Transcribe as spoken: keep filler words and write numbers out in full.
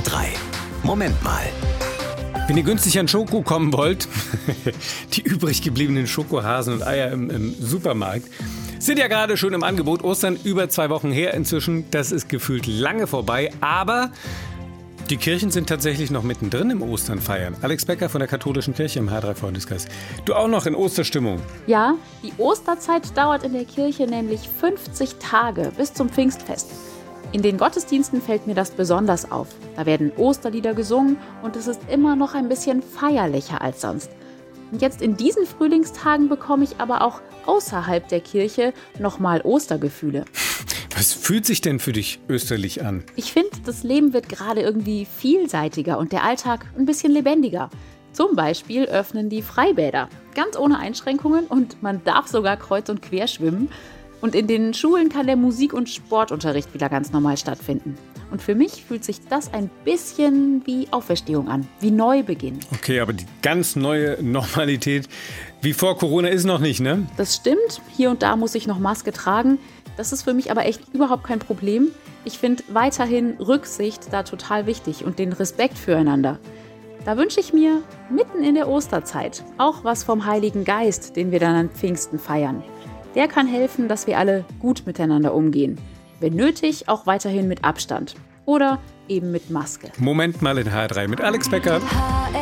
drei. Moment mal. Wenn ihr günstig an Schoko kommen wollt, die übrig gebliebenen Schokohasen und Eier im, im Supermarkt sind ja gerade schon im Angebot. Ostern über zwei Wochen her inzwischen. Das ist gefühlt lange vorbei. Aber die Kirchen sind tatsächlich noch mittendrin im Osternfeiern. Alex Becker von der Katholischen Kirche im H drei Freundeskreis. Du auch noch in Osterstimmung? Ja, die Osterzeit dauert in der Kirche nämlich fünfzig Tage bis zum Pfingstfest. In den Gottesdiensten fällt mir das besonders auf. Da werden Osterlieder gesungen und es ist immer noch ein bisschen feierlicher als sonst. Und jetzt in diesen Frühlingstagen bekomme ich aber auch außerhalb der Kirche nochmal Ostergefühle. Was fühlt sich denn für dich österlich an? Ich finde, das Leben wird gerade irgendwie vielseitiger und der Alltag ein bisschen lebendiger. Zum Beispiel öffnen die Freibäder, ganz ohne Einschränkungen und man darf sogar kreuz und quer schwimmen. Und in den Schulen kann der Musik- und Sportunterricht wieder ganz normal stattfinden. Und für mich fühlt sich das ein bisschen wie Auferstehung an, wie Neubeginn. Okay, aber die ganz neue Normalität wie vor Corona ist noch nicht, ne? Das stimmt. Hier und da muss ich noch Maske tragen. Das ist für mich aber echt überhaupt kein Problem. Ich finde weiterhin Rücksicht da total wichtig und den Respekt füreinander. Da wünsche ich mir mitten in der Osterzeit auch was vom Heiligen Geist, den wir dann an Pfingsten feiern. Der kann helfen, dass wir alle gut miteinander umgehen. Wenn nötig, auch weiterhin mit Abstand. Oder eben mit Maske. Moment mal in H drei mit Alex Becker. H R